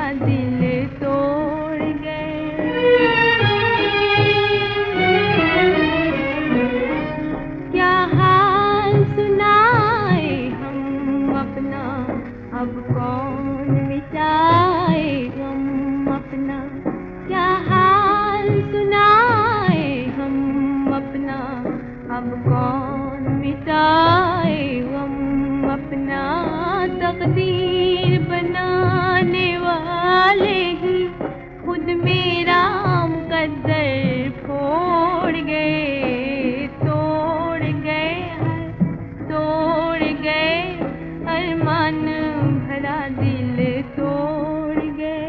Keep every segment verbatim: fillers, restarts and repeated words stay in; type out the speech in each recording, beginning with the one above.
दिल तोड़ गए। क्या हाल सुनाए हम अपना, अब कौन मिटाए गम अपना। क्या हाल सुनाए हम अपना, अब कौन मिटाए गम अपना। तकदीर बनाने वाले ही खुद मेरा मुकद्दर फोड़ गए। तोड़ गए तोड़ गए अरमान भरा दिल तोड़ गए।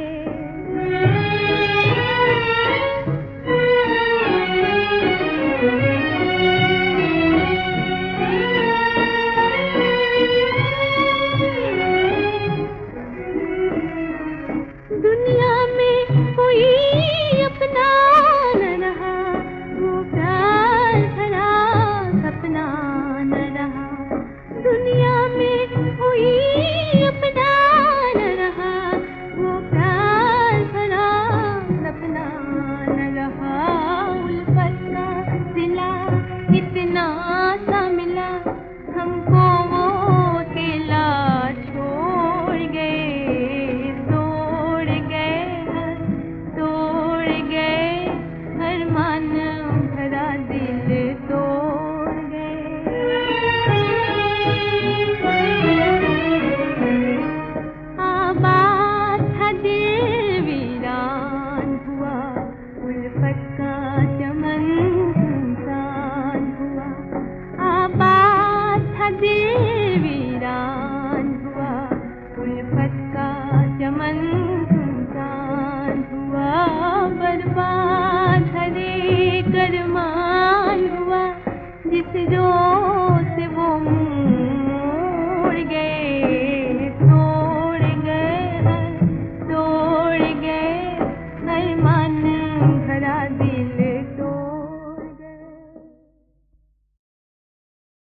दुनिया में कोई अपना न रहा, वो प्यार भरा सपना न रहा। दुनिया में कोई अपना न रहा, वो प्यार भरा सपना न रहा। उल्फत का सिला इतना सा मिला, हमको वो अकेला छोड़ गए। तोड़ गए तोड़ गए अरमान भरा दिल तोड़ गए। आबाद था दिल वीरान हुआ, उल्फत का चमन सुनसान हुआ। आबाद था दिल वीरान हुआ, उल्फत का चमन सुनसान हुआ। बर्बाद हर एक अरमान हुआ, जिस जो से वो मोड़ गए।